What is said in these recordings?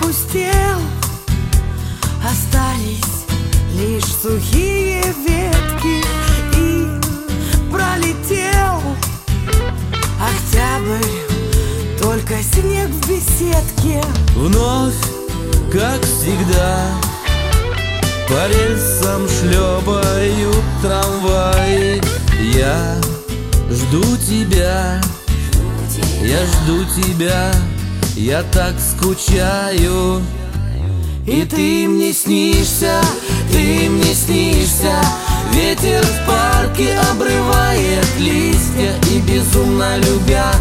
опустел, остались лишь сухие ветки, и пролетел октябрь, только снег в беседке. Вновь, как всегда, по рельсам шлепают трамваи. Я жду тебя, я жду тебя, я так скучаю. И ты мне снишься, ты мне снишься. Ветер в парке обрывает листья, и безумно любя,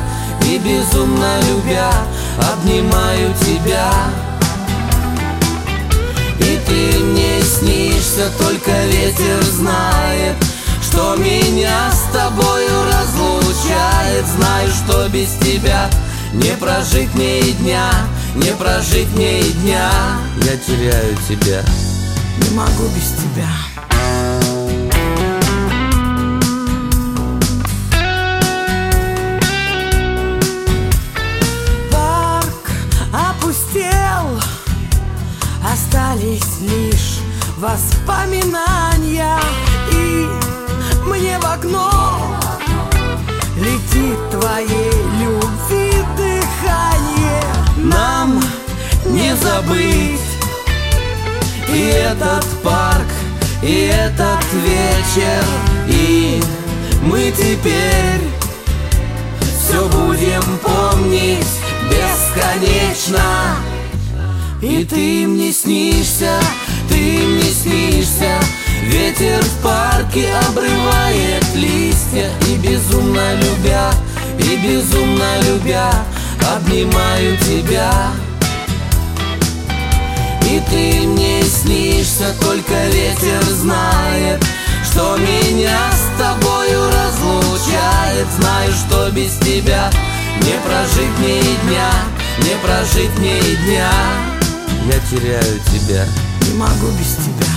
обнимаю тебя. И ты мне снишься, только ветер знает, что меня с тобою разлучает. Знаю, что без тебя не прожить мне и дня, не прожить мне и дня. Я теряю тебя, не могу без тебя. Парк опустел, остались лишь воспоминания, и мне в окно летит твоей любви дыхание. Нам не забыть и этот парк, и этот вечер, и мы теперь все будем помнить бесконечно. И ты мне снишься, ты мне снишься. Ветер в парке обрывает листья, и безумно любя, обнимаю тебя. И ты мне снишься, только ветер знает, что меня с тобою разлучает. Знаю, что без тебя не прожить мне и дня, не прожить мне и дня. я теряю тебя, не могу без тебя.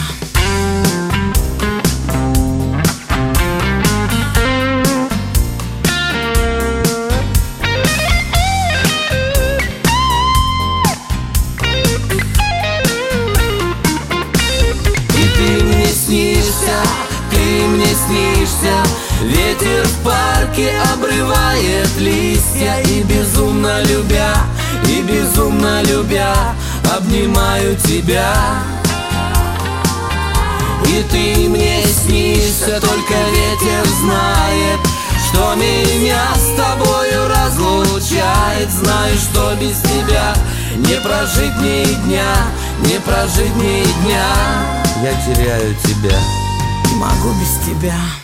Ты мне снишься, ветер в парке обрывает листья, и безумно любя, обнимаю тебя. И ты мне снишься, только ветер знает, что меня с тобою разлучает. Знаю, что без тебя не прожить мне и дня, не прожить мне и дня. я теряю тебя, не могу без тебя.